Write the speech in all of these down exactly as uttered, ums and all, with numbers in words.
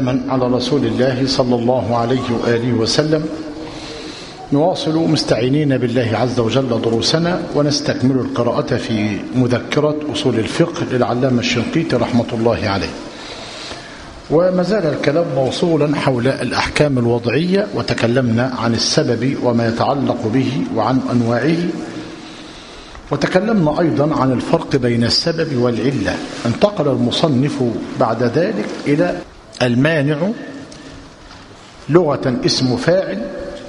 من على رسول الله صلى الله عليه وآله وسلم. نواصل مستعينين بالله عز وجل دروسنا ونستكمل القراءة في مذكرة أصول الفقه للعلامة الشنقيطي رحمة الله عليه. وما زال الكلام موصولا حول الأحكام الوضعية، وتكلمنا عن السبب وما يتعلق به وعن أنواعه، وتكلمنا أيضا عن الفرق بين السبب والعلة. انتقل المصنف بعد ذلك إلى المانع، لغة اسم فاعل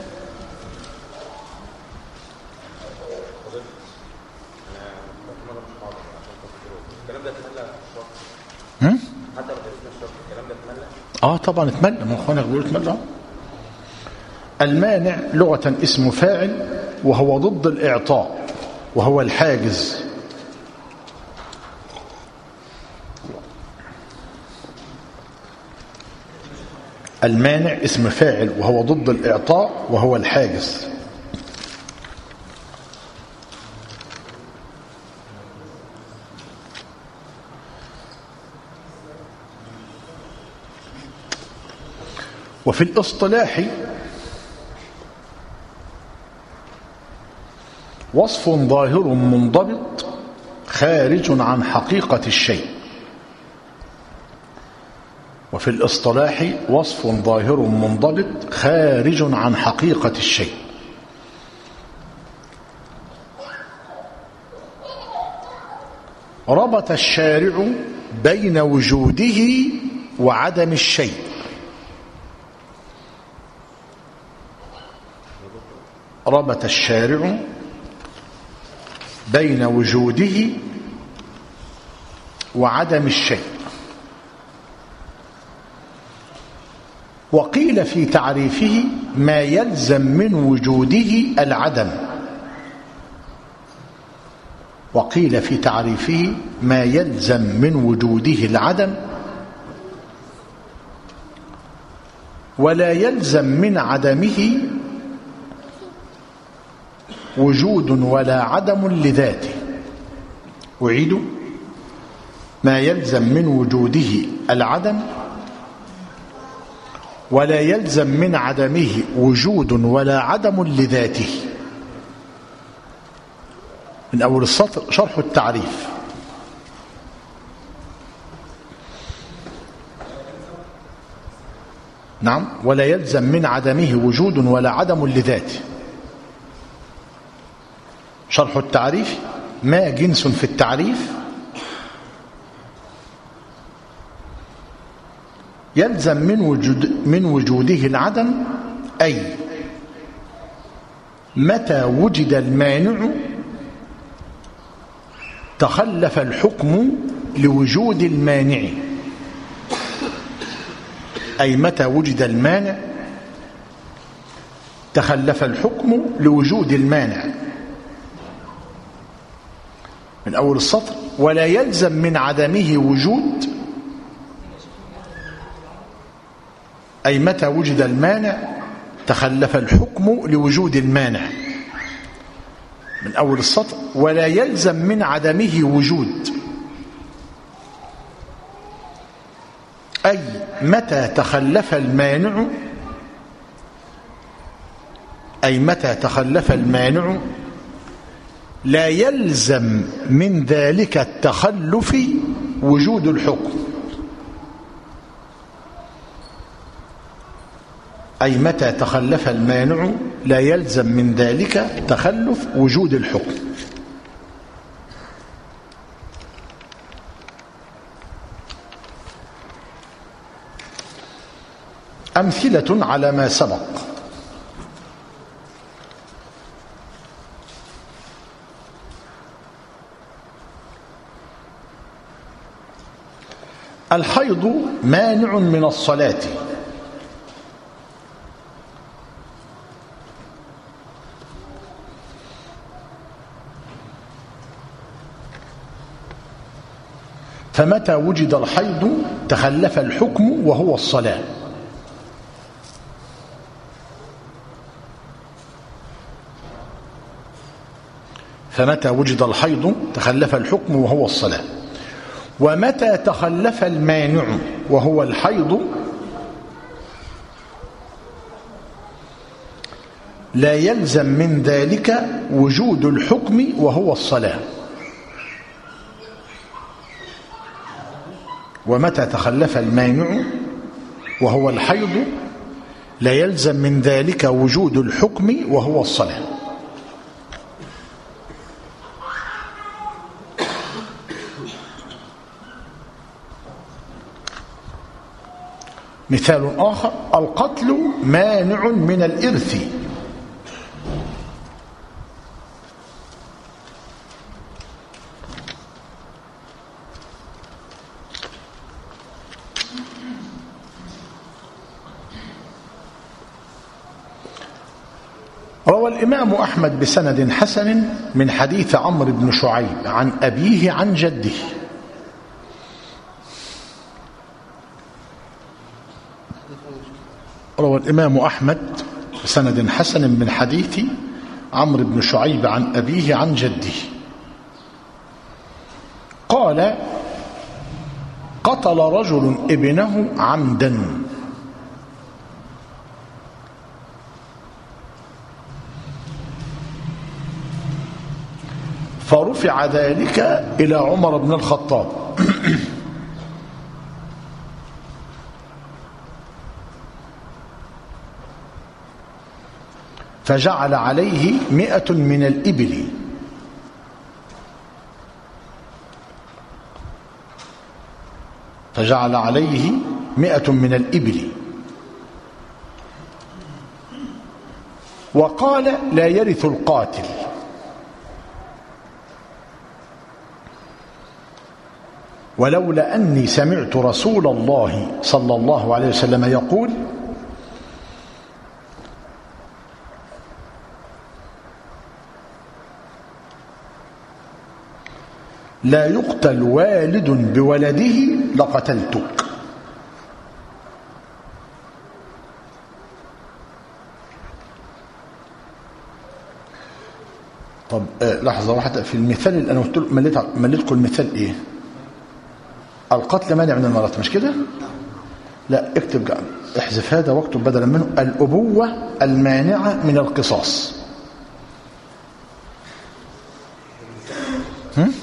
اه طبعا اتمنى، ما اخوانك بيقولوا اتمنى. المانع لغة اسم فاعل، وهو ضد الإعطاء، وهو الحاجز. المانع اسم فاعل وهو ضد الإعطاء وهو الحاجز. وفي الاصطلاح وصف ظاهر منضبط خارج عن حقيقة الشيء. وفي الاصطلاح وصف ظاهر منضبط خارج عن حقيقة الشيء. ربط الشارع بين وجوده وعدم الشيء. ربط الشارع بين وجوده وعدم الشيء. وقيل في تعريفه ما يلزم من وجوده العدم. وقيل في تعريفه ما يلزم من وجوده العدم، ولا يلزم من عدمه وجود ولا عدم لذاته. أعيد: ما يلزم من وجوده العدم، ولا يلزم من عدمه وجود ولا عدم لذاته. من أول السطر شرح التعريف. نعم، ولا يلزم من عدمه وجود ولا عدم لذاته. شرح التعريف: ما جنس في التعريف يلزم من وجود من وجوده العدم، أي متى وجد المانع تخلف الحكم لوجود المانع. أي متى وجد المانع تخلف الحكم لوجود المانع. من أول السطر: ولا يلزم من عدمه وجود، أي متى وجد المانع تخلف الحكم لوجود المانع. من أول السطر: ولا يلزم من عدمه وجود، أي متى تخلف المانع أي متى تخلف المانع لا يلزم من ذلك التخلف وجود الحكم. أي متى تخلف المانع لا يلزم من ذلك تخلف وجود الحكم. أمثلة على ما سبق: الحيض مانع من الصلاة. فمتى وجد الحيض تخلف الحكم وهو الصلاة. فمتى وجد الحيض تخلف الحكم وهو الصلاة. ومتى تخلف المانع وهو الحيض لا يلزم من ذلك وجود الحكم وهو الصلاة. ومتى تخلف المانع وهو الحيض لا يلزم من ذلك وجود الحكم وهو الصلاة. مثال آخر: القتل مانع من الإرث. روى الإمام أحمد بسند حسن من حديث عمرو بن شعيب عن أبيه عن جده. روى الإمام أحمد بسند حسن من حديث عمرو بن شعيب عن أبيه عن جده قال: قتل رجل ابنه عمدا فرفع ذلك إلى عمر بن الخطاب فجعل عليه مئة من الإبل فجعل عليه مئة من الإبل وقال: لا يرث القاتل. ولولا أني سمعت رسول الله صلى الله عليه وسلم يقول: لا يقتل والد بولده لقتلتك. طب آه لحظة واحدة في المثال اللي أنا قلت مليت مليتكم المثال إيه؟ القتل مانع من الميراث، مش كده؟ لا، اكتب جعل. احذف هذا واكتب بدلا منه الأبوة المانعة من القصاص. هم؟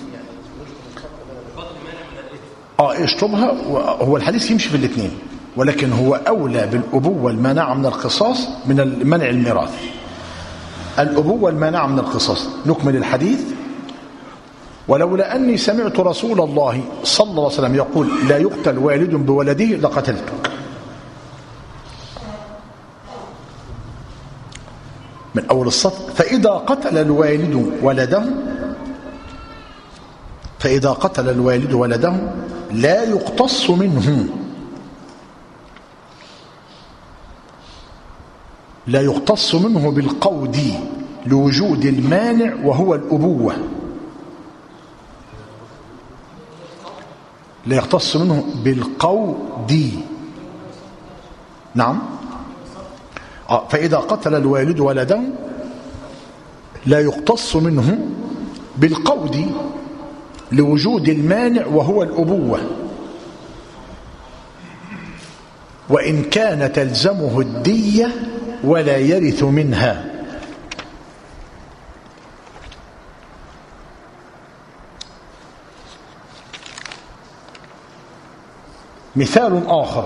اه اشطبها. هو الحديث يمشي في الاثنين، ولكن هو أولى بالأبوة المانعة من القصاص من منع الميراث. الأبوة المانعة من القصاص. نكمل الحديث: ولولا أني سمعت رسول الله صلى الله عليه وسلم يقول: لا يقتل والد بولده لقتلتك. من أول السطر: فإذا قتل الوالد ولده فإذا قتل الوالد ولده لا يقتص منه لا يقتص منه بالقود لوجود المانع وهو الأبوة. لا يقتص منه بالقود. نعم. آه فإذا قتل الوالد ولده لا يقتص منه بالقود لوجود المانع وهو الأبوة، وإن كان تلزمه الدية ولا يرث منها. مثال آخر: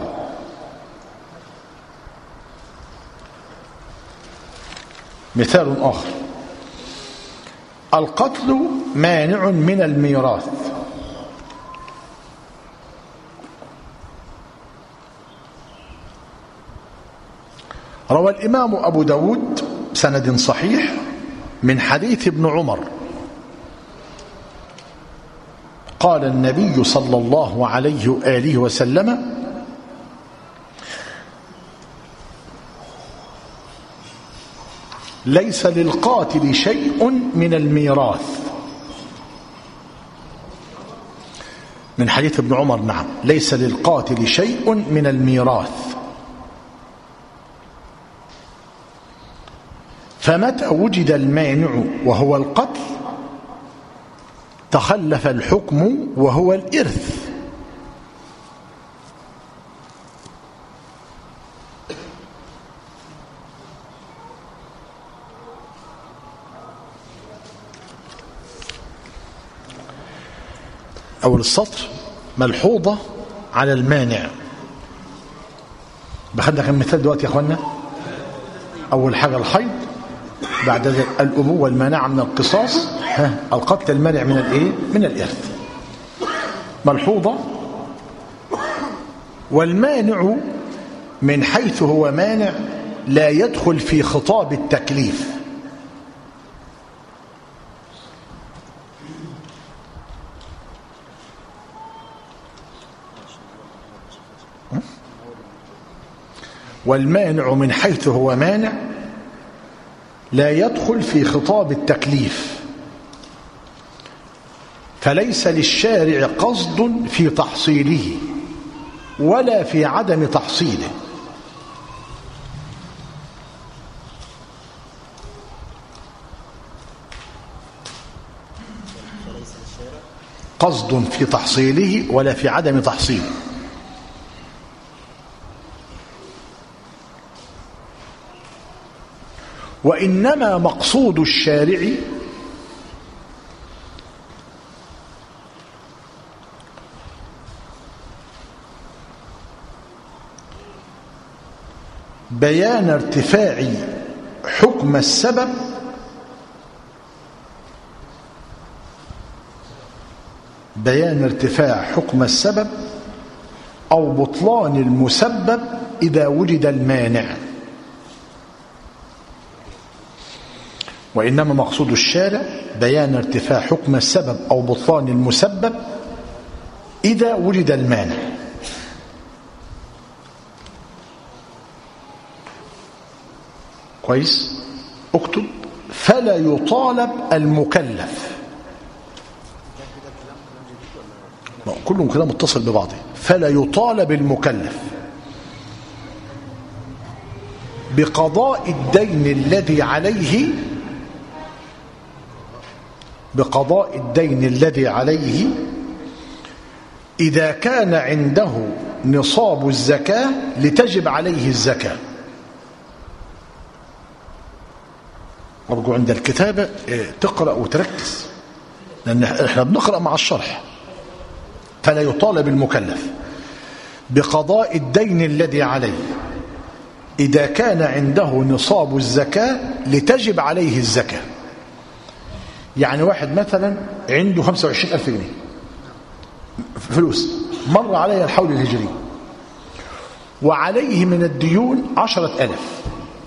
مثال آخر القتل مانع من الميراث. روى الإمام أبو داود سند صحيح من حديث ابن عمر قال النبي صلى الله عليه وآله وسلم: ليس للقاتل شيء من الميراث. من حديث ابن عمر. نعم، ليس للقاتل شيء من الميراث، فمتى وجد المانع وهو القتل تخلف الحكم وهو الإرث. أول السطر ملحوظة على المانع. بخدنا كم مثال دلوقتي يا أخوانا؟ أول حاجة الحيض، بعد ذلك الأبوة المانعة من القصاص، ها القتل المانع من الإيه؟ من الإرث. ملحوظة: والمانع من حيث هو مانع لا يدخل في خطاب التكليف. والمانع من حيث هو مانع لا يدخل في خطاب التكليف، فليس للشارع قصد في تحصيله ولا في عدم تحصيله. قصد في تحصيله ولا في عدم تحصيله. وإنما مقصود الشارع بيان ارتفاع حكم السبب بيان ارتفاع حكم السبب أو بطلان المسبب إذا وجد المانع. وإنما مقصود الشارع بيان ارتفاع حكم السبب أو بطلان المسبب إذا وجد المانع. كويس؟ اكتب: فلا يطالب المكلف. كلهم كلام متصل ببعضه. فلا يطالب المكلف بقضاء الدين الذي عليه بقضاء الدين الذي عليه إذا كان عنده نصاب الزكاة لتجب عليه الزكاة. أرجو عند الكتابة تقرأ وتركز، لأن احنا بنقرأ مع الشرح. فلا يطالب المكلف بقضاء الدين الذي عليه إذا كان عنده نصاب الزكاة لتجب عليه الزكاة. يعني واحد مثلا عنده خمسة وعشرين ألف جنيه فلوس، مر عليه الحول الهجري وعليه من الديون عشرة ألف،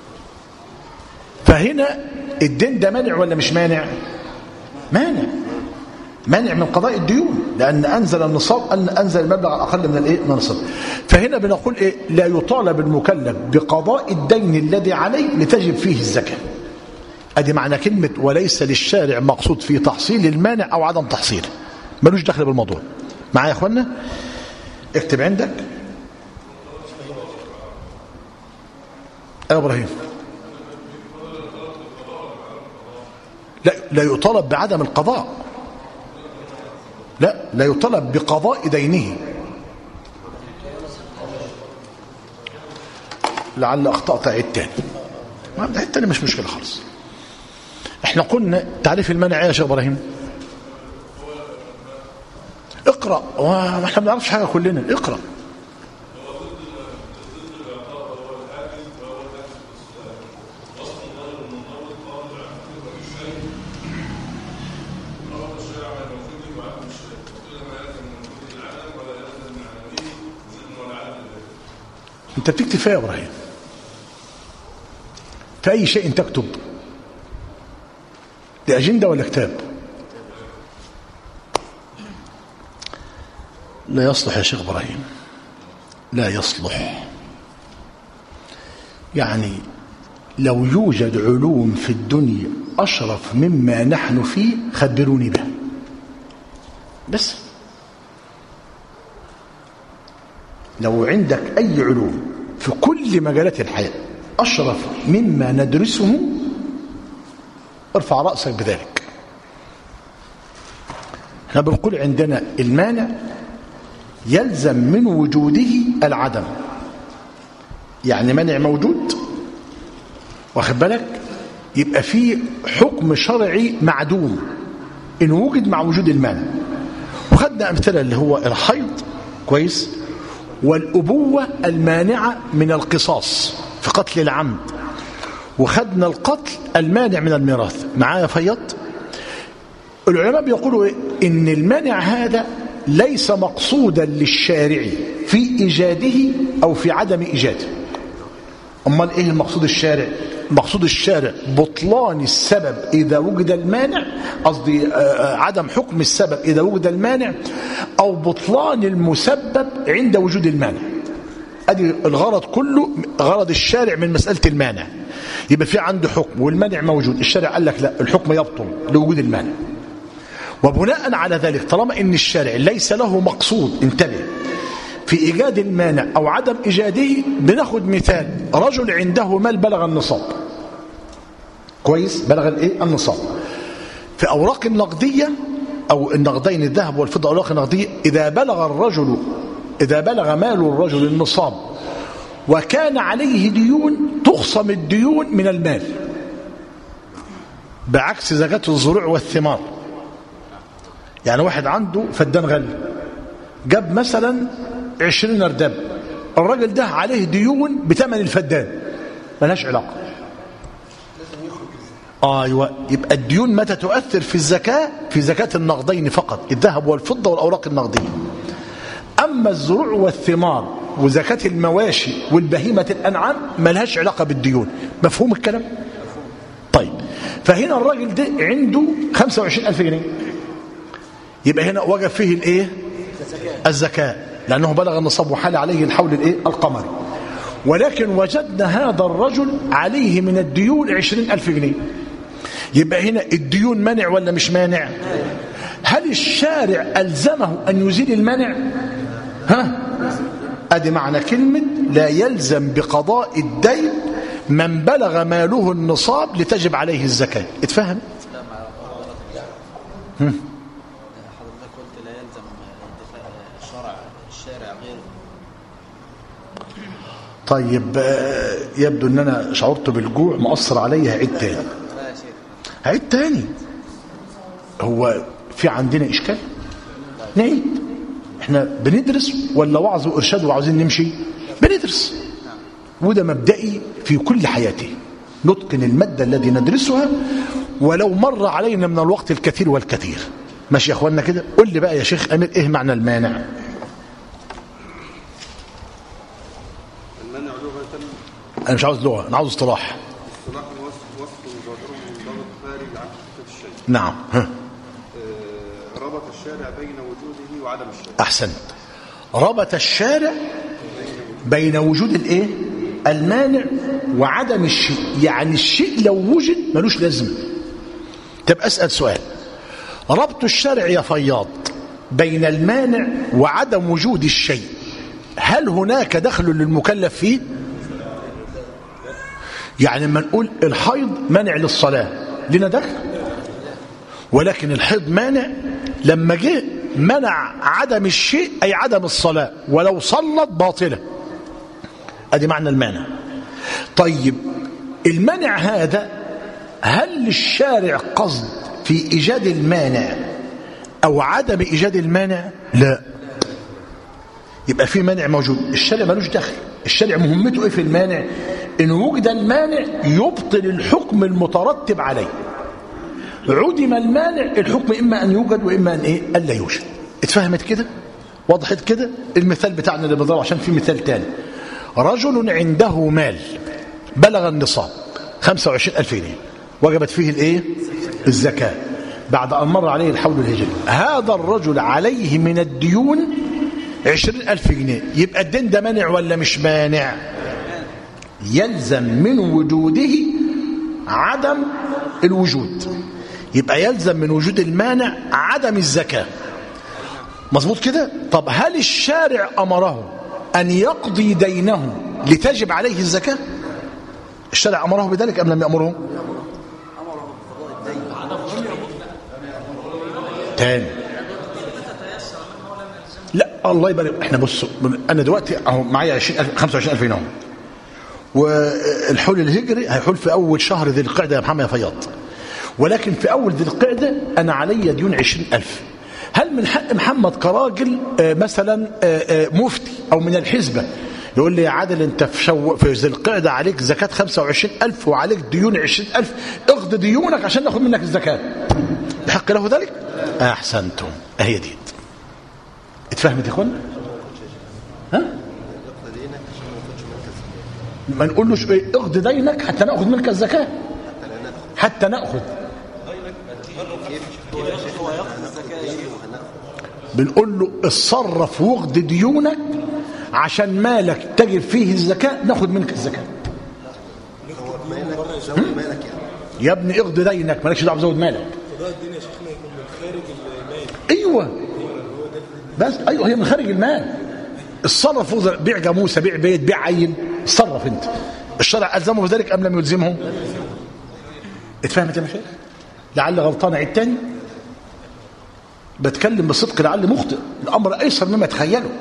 فهنا الدين ده مانع ولا مش مانع؟ مانع مانع من قضاء الديون، لأن أنزل النصاب أن أنزل المبلغ الأقل من الإيه؟ من النصاب. فهنا بنقول إيه؟ لا يطالب المكلف بقضاء الدين الذي عليه لتجب فيه الزكاة. أدي معنى كلمة وليس للشارع مقصود في تحصيل المانع أو عدم تحصيله، ملوش دخل بالموضوع. معايا يا أخوانا؟ اكتب عندك يا إبراهيم. لا لا يطالب بعدم القضاء، لا لا يطالب بقضاء دينه. لعل أخطأت عيد تاني، ما عيد تاني مش مشكلة خالص. احنا قلنا تعريف المانع يا شيخ إبراهيم. اقرأ، ما احنا ما بنعرفش حاجة كلنا. اقرأ. انت بتكتب فيها يا ابراهيم في اي شيء تكتب؟ دي اجنده ولا كتاب؟ لا يصلح يا شيخ ابراهيم، لا يصلح. يعني لو يوجد علوم في الدنيا اشرف مما نحن فيه خبروني به بس. لو عندك أي علوم في كل مجالات الحياة أشرف مما ندرسه ارفع رأسك بذلك. احنا بنقول عندنا المانع يلزم من وجوده العدم، يعني مانع موجود واخد بالك، يبقى فيه حكم شرعي معدوم إن وجد مع وجود المانع. وخدنا أمثلة اللي هو الحيض كويس، والأبوة المانعة من القصاص في قتل العمد، وخدنا القتل المانع من الميراث. معايا فيض؟ العلماء بيقولوا إيه؟ إن المانع هذا ليس مقصودا للشارع في إيجاده أو في عدم إيجاده. أمال إيه المقصود الشارع؟ مقصود الشارع بطلان السبب إذا وجد المانع، قصدي عدم حكم السبب إذا وجد المانع، أو بطلان المسبب عند وجود المانع. أدي الغرض كله، غرض الشارع من مسألة المانع. يبقى في عنده حكم والمانع موجود، الشارع قال لك لا، الحكم يبطل لوجود المانع. وبناء على ذلك طالما ان الشارع ليس له مقصود، انتبه، في ايجاد المانع او عدم ايجاده، بناخد مثال رجل عنده مال بلغ النصاب كويس، بلغ الايه النصاب. في اوراق النقديه او النقدين الذهب والفضه، اوراق النقديه، اذا بلغ الرجل اذا بلغ مال الرجل النصاب وكان عليه ديون، تخصم الديون من المال، بعكس زكاة الزروع والثمار. يعني واحد عنده فدان غلي، جاب مثلا عشرين ارداب، الراجل ده عليه ديون بثمن الفدان، ملهاش علاقه. ايوه، يبقى الديون متى تؤثر في الزكاه؟ في زكاه النقدين فقط، الذهب والفضه والاوراق النقديه. اما الزروع والثمار وزكاه المواشي والبهيمه الانعام ملهاش علاقه بالديون. مفهوم الكلام؟ طيب، فهنا الراجل ده عنده خمسة وعشرين ألف جنيه، يبقى هنا وجب فيه الايه؟ الزكاة، لأنه بلغ النصاب وحال عليه الحول الايه؟ القمري. ولكن وجدنا هذا الرجل عليه من الديون عشرين ألف جنيه، يبقى هنا الديون مانع ولا مش مانع؟ هل الشارع ألزمه أن يزيل المانع؟ ها؟ أدي معنى كلمة لا يلزم بقضاء الدين من بلغ ماله النصاب لتجب عليه الزكاة. اتفهم؟ هم؟ طيب، يبدو ان انا شعرت بالجوع مؤثر علي، هعيد تاني هعيد تاني هو في عندنا اشكال؟ نعيد. احنا بندرس ولا وعظ وارشاد وعاوزين نمشي؟ بندرس، وده مبدئي في كل حياتي، نتقن المادة الذي ندرسها ولو مر علينا من الوقت الكثير والكثير. ماشي يا اخوانا كده؟ قل لي بقى يا شيخ امير، ايه معنى المانع؟ أنا مش عاوز لغة، أنا عاوز اصطلاح. اصطلاح وصف وصف ظاهره منضبط خارج عن حقيقة الشيء. نعم. ها. آه ربط الشارع بين وجوده وعدم الشيء. أحسنت. ربط الشارع بين وجود الإيه؟ المانع وعدم الشيء، يعني الشيء لو وجد ملوش لازمة. طب أسأل سؤال، ربط الشارع يا فياض بين المانع وعدم وجود الشيء، هل هناك دخل للمكلف فيه؟ يعني لما نقول الحيض مانع للصلاة لنا دخل، ولكن الحيض مانع لما جه منع عدم الشيء أي عدم الصلاة، ولو صلت باطلة. ادي معنى المانع. طيب، المانع هذا هل للشارع قصد في إيجاد المانع أو عدم إيجاد المانع؟ لا. يبقى في مانع موجود، الشارع ملوش دخل. الشارع مهمته ايه في المانع؟ ان وجد المانع يبطل الحكم المترتب عليه. عدم المانع، الحكم اما ان يوجد واما ان ايه؟ الا يوجد. اتفهمت كده؟ وضحت كده؟ المثال بتاعنا اللي بنضربه عشان في مثال تاني. رجل عنده مال بلغ النصاب خمسة وعشرين ألف جنيه، وجبت فيه الايه؟ الزكاة، بعد ان مر عليه الحول الهجري. هذا الرجل عليه من الديون عشرين ألف جنيه، يبقى الدين ده مانع ولا مش مانع؟ يلزم من وجوده عدم الوجود، يبقى يلزم من وجود المانع عدم الزكاة. مظبوط كده؟ طب هل الشارع أمره أن يقضي دينه لتجب عليه الزكاة؟ الشارع أمره بذلك أم لم يأمره؟ تاني لا، الله يبارك. احنا بصوا، انا دلوقتي اهو معايا عشرين ألف خمسة وعشرين ألف جنيه، والحول الهجري هيحول في اول شهر ذي القعده يا محمد يا فياض، ولكن في اول ذي القعده انا علي ديون عشرين ألف. هل من حق محمد كراجل مثلا مفتي أو من الحزبة يقول لي يا عادل أنت في, شو في ذي القعدة عليك زكاة خمسة وعشرين ألف وعليك ديون عشرين ألف، اقضي ديونك عشان ناخد منك الزكاة، يحق له ذلك؟ أحسنتم، أهي دي اتفهمت يا اخوانا؟ ها؟ ما نقولوش ايه اقضي دينك حتى ناخذ منك الزكاه، حتى ناخذ بنقول له اتصرف واخد ديونك عشان مالك تجب فيه الزكاه ناخذ منك الزكاه. يا ابني اقضي دينك، مالكش دعوه بزود مالك. ايوه بس ايوه هي من خارج المال. اتصرف، بيع جاموسه، بيع بيت، بيع عين، اتصرف انت. الشرع الزمه بذلك ام لم يلزمه؟ اتفهمت يا مشايخ؟ لعل غلطان عيد تاني، بتكلم بصدق لعل مخطئ، الامر ايسر مما تخيله.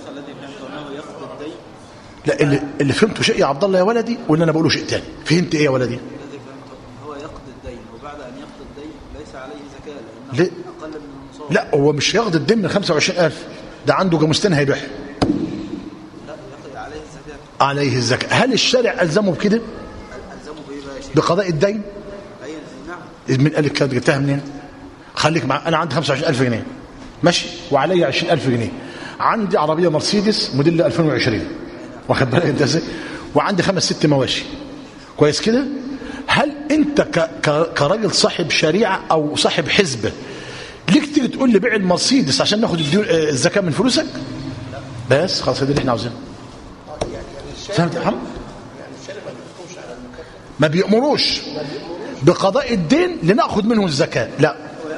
لا اللي, اللي فهمته شيء يا عبد الله يا ولدي، وان انا بقوله شيء تاني. فهمت ايه يا ولدي؟ هو يقضي الدين وبعد ان يقضي الدين ليس عليه زكاه لانه ليه؟ اقل من النصاب. لا هو مش يقضي الدين من خمسة وعشرين ألف، ده عنده جاموستين هيبيعها. لا يقضي عليه الزكاه. عليه الزكاه. هل الشارع الزمه بكده؟ الزمه بايه بقى يا شيخ؟ بقضاء الدين؟ اي نعم. من قال لك جبتها منين؟ خليك مع انا عندي خمسة وعشرين ألف جنيه ماشي، وعلي عشرين ألف جنيه، عندي عربيه مرسيدس موديل ألفين وعشرين واخد بالك انت ازاي، وعندي خمس ست مواشي كويس كده. هل انت ك... ك... كراجل صاحب شريعه او صاحب حزبه ليك تيجي تقول لي بيع المرسيدس عشان ناخد الزكاه من فلوسك؟ بس خلاص ده اللي احنا عاوزينه. فهمت يا محمد؟ ما بيأمروش بقضاء الدين لنأخذ منه الزكاة، لا.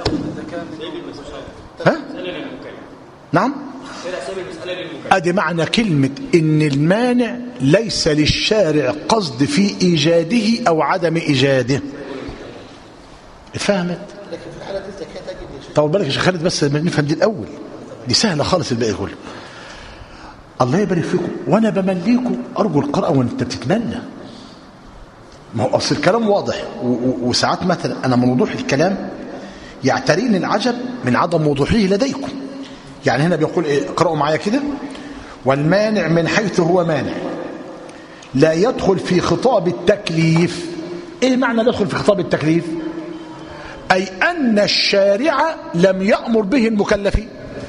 ها؟ نعم؟ ادي معنى كلمة ان المانع ليس للشارع قصد في ايجاده او عدم ايجاده. اتفهمت؟ طول بالك يا شيخ خالد بس نفهم دي الاول، دي سهلة خالص الباقي كله. الله يبارك فيكم، وانا بمليكم ارجو القراءة وانت بتتمنى. ما هو اصل الكلام واضح، وساعات مثلا انا من وضوح الكلام يعتريني العجب من عدم وضوحه لديكم. يعني هنا بيقول ايه؟ اقرأوا معايا كده: والمانع من حيث هو مانع لا يدخل في خطاب التكليف. ايه معنى لا يدخل في خطاب التكليف؟ اي ان الشارع لم يأمر به المكلفين.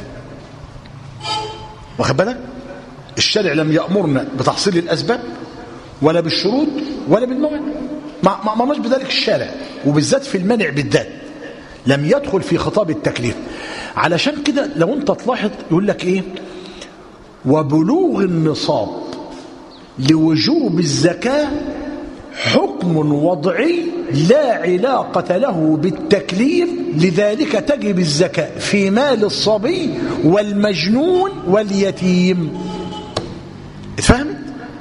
واخد بالك؟ الشارع لم يأمرنا بتحصيل الاسباب ولا بالشروط ولا بالموانع، ما امرناش بذلك الشارع، وبالذات في المنع بالذات لم يدخل في خطاب التكليف. علشان كده لو انت تلاحظ يقول لك ايه؟ وبلوغ النصاب لوجوب الزكاة حكم وضعي لا علاقة له بالتكليف، لذلك تجب الزكاة في مال الصبي والمجنون واليتيم. اتفهمت؟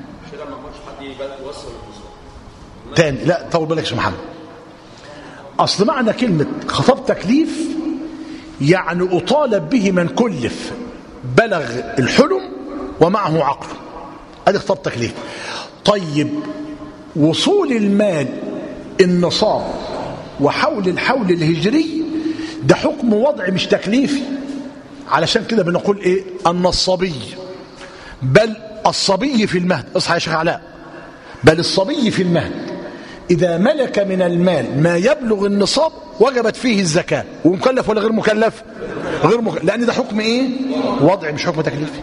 تاني لا طول بالك يا محمد، اصل معنى كلمة خطاب تكليف يعني اطالب به من كلف بلغ الحلم ومعه عقل، ادي خطاب تكليف. طيب وصول المال النصاب وحول الحول الهجري ده حكم وضعي مش تكليفي. علشان كده بنقول ايه؟ ان الصبي، بل الصبي في المهد، اصحى يا شيخ علاء، بل الصبي في المهد إذا ملك من المال ما يبلغ النصاب وجبت فيه الزكاة. ومكلف ولا غير مكلف؟ غير مكلف، لأن ده حكم إيه؟ وضعي مش حكم تكليفي.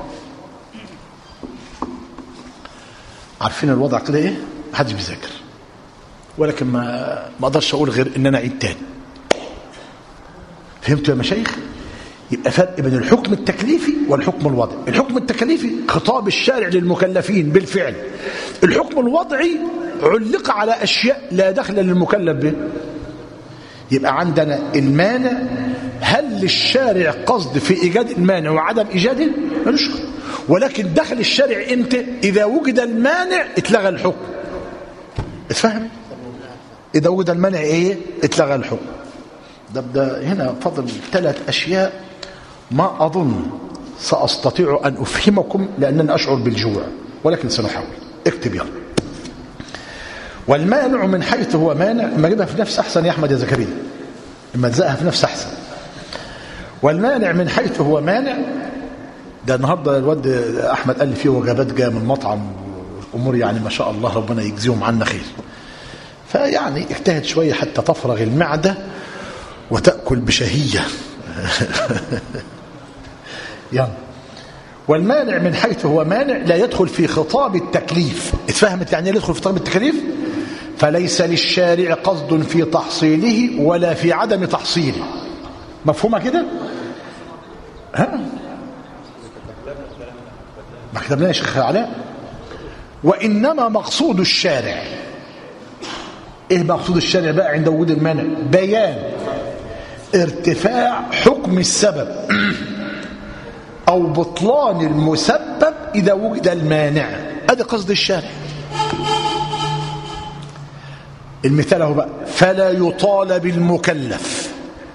عارفين الوضع كده إيه؟ محدش بيذاكر، ولكن ما ما أقدرش أقول غير إن أنا أعيد تاني. فهمتوا يا مشايخ؟ يبقى فرق بين الحكم التكليفي والحكم الوضعي. الحكم التكليفي خطاب الشارع للمكلفين بالفعل، الحكم الوضعي علق على أشياء لا دخل للمكلف به. يبقى عندنا المانع، هل للشارع قصد في إيجاد المانع وعدم إيجاده؟ ملوش، ولكن دخل الشارع إمتى؟ إذا وجد المانع اتلغى الحكم. اتفهم؟ إذا وجد المانع إيه؟ اتلغى الحكم. ده, ده هنا فضل ثلاث أشياء ما أظن سأستطيع أن أفهمكم لأنني أشعر بالجوع، ولكن سنحاول. اكتب يلا. والمانع من حيث هو مانع، اما اجيبها في نفس احسن يا احمد يا زكريا، اما تزقها في نفس احسن. والمانع من حيث هو مانع، ده النهارده الواد احمد قال لي فيه وجبات جايه من مطعم، الامور يعني ما شاء الله ربنا يجزيهم عنا خير. فيعني اجتهد شويه حتى تفرغ المعده وتاكل بشهيه. يلا. والمانع من حيث هو مانع لا يدخل في خطاب التكليف. اتفهمت يعني ايه يدخل في خطاب التكليف؟ فليس للشارع قصد في تحصيله ولا في عدم تحصيله. مفهومه كده؟ ها؟ ما كتبناش يا شيخ علاء. وانما مقصود الشارع، ايه مقصود الشارع بقى عند وجود المانع؟ بيان ارتفاع حكم السبب او بطلان المسبب اذا وجد المانع. ادي قصد الشارع. المثال اهو بقى، فلا يطالب المكلف.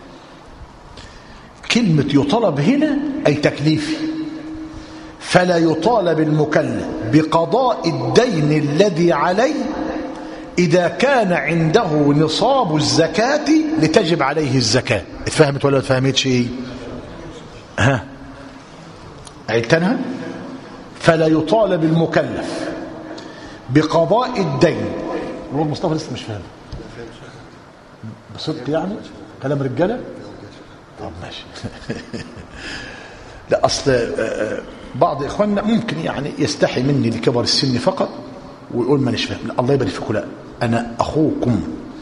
كلمة يطالب هنا اي تكليفي. فلا يطالب المكلف بقضاء الدين الذي عليه إذا كان عنده نصاب الزكاة لتجب عليه الزكاة. اتفهمت ولا اتفهمتش ايه؟ ها عدتنها. فلا يطالب المكلف بقضاء الدين. هو مصطفى لسه مش فاهم بصدق يعني كلام رجاله. طب ماشي. لا اصل بعض اخواننا ممكن يعني يستحي مني لكبر السن فقط ويقول مانيش فاهم. الله يبارك فيكم، لا انا اخوكم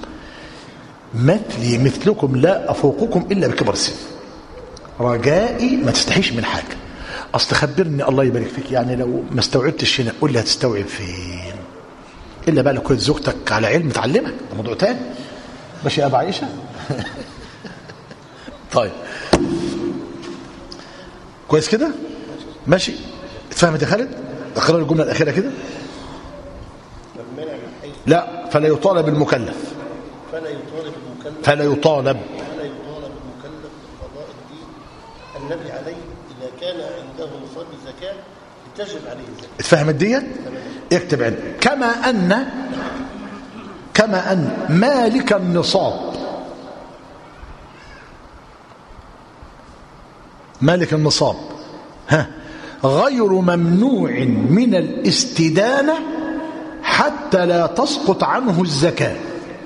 مثلي مثلكم لا افوقكم الا بكبر السن. رجائي ما تستحيش من حاجه. اصل خبرني الله يبارك فيك، يعني لو ما استوعبتش هنا قول لي هتستوعب فين؟ الا بقى لو كنت زوجتك على علم تعلمك، ده موضوع تاني. ماشي يا ابو عائشه. طيب كويس كده ماشي. اتفهمت يا خالد؟ اقرا الجمله الاخيره كده. لا فلا يطالب المكلف فلا يطالب المكلف فلا يطالب فلا يطالب المكلف بقضاء الدين الذي عليه اذا كان عنده نصاب الزكاه لتجب عليه الزكاه. اتفهمت ديت؟ اكتب عندك. كما ان كما ان مالك النصاب مالك النصاب ها غير ممنوع من الاستدانة حتى لا تسقط عنه الزكاة.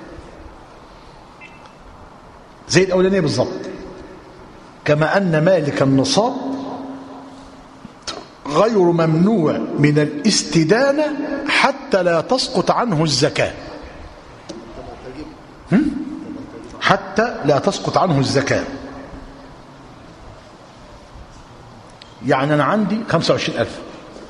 زي الأولانية بالضبط. كما أن مالك النصاب غير ممنوع من الاستدانة حتى لا تسقط عنه الزكاة. حتى لا تسقط عنه الزكاة. يعني أنا عندي خمسة وعشرين ألف،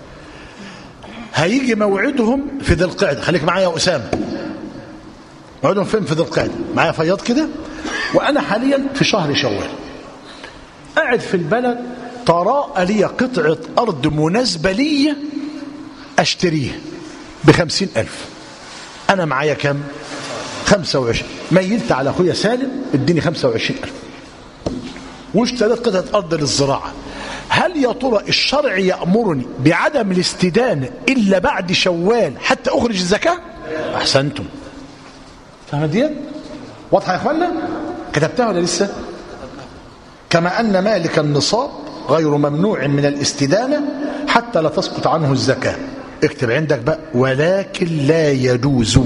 هيجي موعدهم في ذي القعدة. خليك معايا يا أسامة. موعدهم فين؟ في ذي القعدة. معايا فياض كده، وأنا حاليا في شهر شوال قاعد في البلد. تراءى لي قطعة أرض مناسبة لي أشتريها بخمسين ألف. أنا معايا كم؟ خمسة وعشرين. ميلت على أخويا سالم اديني خمسة وعشرين ألف واشتريت قطعة أرض للزراعة. هل يا ترى الشرع يأمرني بعدم الاستدانة إلا بعد شوال حتى أخرج الزكاة؟ أحسنتم. فهمت دي؟ واضحة يا أخوانا؟ كتبتها ولا لسه؟ كما أن مالك النصاب غير ممنوع من الاستدانة حتى لا تسقط عنه الزكاة. اكتب عندك بقى ولكن لا يجوز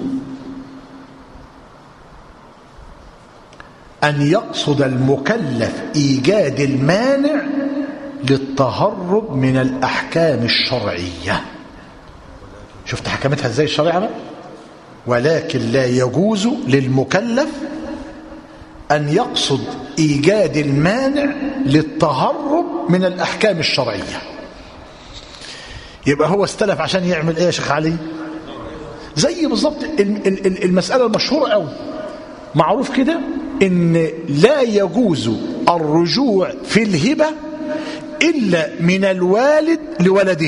أن يقصد المكلف إيجاد المانع للتهرب من الأحكام الشرعية. شفت حكمتها ازاي الشريعة بقى؟ ولكن لا يجوز للمكلف أن يقصد إيجاد المانع للتهرب من الأحكام الشرعية. يبقى هو استلف عشان يعمل ايه يا شيخ علي؟ زي بالظبط المسألة المشهورة قوي معروف كده ان لا يجوز الرجوع في الهبة إلا من الوالد لولده.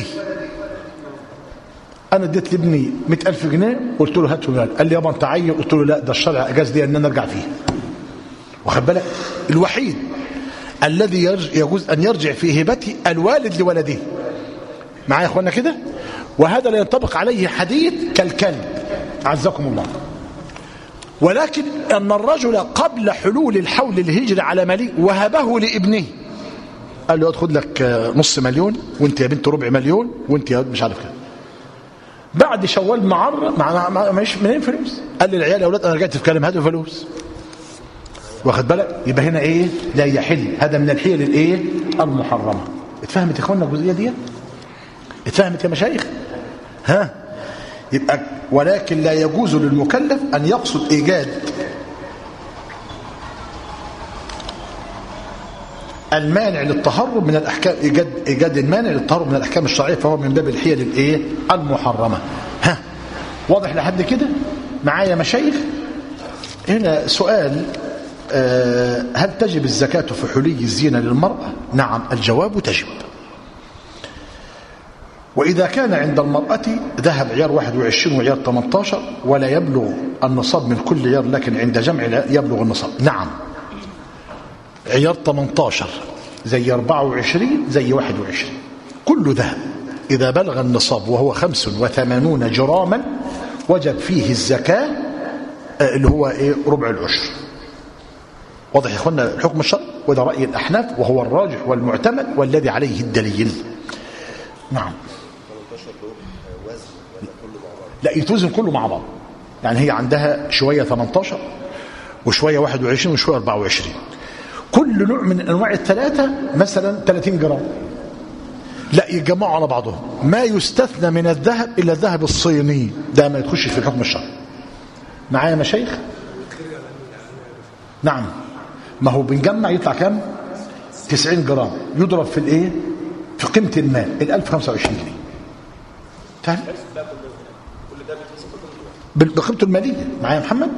أنا اديت لابني مئة ألف جنيه قلت له هاته مال. قال لي يابا أنت عيل. قلت له لا ده الشرع أجاز لي أن أنا أرجع فيه. واخد بالك؟ الوحيد الذي يجوز أن يرجع في هبته الوالد لولده. معايا يا أخوانا كده؟ وهذا لا ينطبق عليه حديث كالكلب. عزكم الله. ولكن أن الرجل قبل حلول الحول الهجري على ماليه وهبه لابنه، قال له خد لك نص مليون وانت يا بنت ربع مليون وانت يا مش عارف كده. بعد شوال معر مع مش منين فلوس؟ قال للعيال يا اولاد انا رجعت في كلام هاتوا فلوس. واخد بالك؟ يبقى هنا ايه؟ لا يحل، هذا من الحيل الايه؟ المحرمه. اتفهمت يا اخوانا الجزئيه دي؟ اتفهمت يا مشايخ؟ ها؟ يبقى ولكن لا يجوز للمكلف ان يقصد ايجاد المانع للتهرب من الاحكام، ايجاد ايجاد المانع للتهرب من الاحكام الشرعيه، فهو من باب الحيل الايه؟ المحرمه. ها؟ واضح لحد كده؟ معايا مشايخ؟ هنا سؤال، آه هل تجب الزكاه في حلي الزينه للمراه؟ نعم، الجواب تجب. وإذا كان عند المرأة ذهب عيار واحد وعشرين وعيار ثمانية عشر ولا يبلغ النصاب من كل عيار، لكن عند جمع يبلغ النصاب. نعم، عيار ثمانية عشر زي أربعة وعشرين زي واحد وعشرين كل ذهب إذا بلغ النصاب وهو خمس وثمانون جراما وجب فيه الزكاة اللي هو إيه؟ ربع العشر. واضح يا إخوانا الحكم الشرعي؟ وده رأي الأحناف وهو الراجح والمعتمد والذي عليه الدليل. نعم. لا، يتوزن كله مع بعض. يعني هي عندها شوية ثمانية عشر وشوية واحد وعشرين وشوية أربعة وعشرين، كل نوع من أنواع الثلاثة مثلا ثلاثين جرام، لا يتجمعوا على بعضهم. ما يستثنى من الذهب إلا الذهب الصيني، ده ما يدخلش في الحكم الشرعي. معايا مشايخ؟ نعم، ما هو بنجمع يطلع كام؟ تسعين جرام، يضرب في الايه؟ في قيمة المال ال ألف وخمسة وعشرين جنيه. فاهم؟ بقيمته المالية. معايا يا محمد؟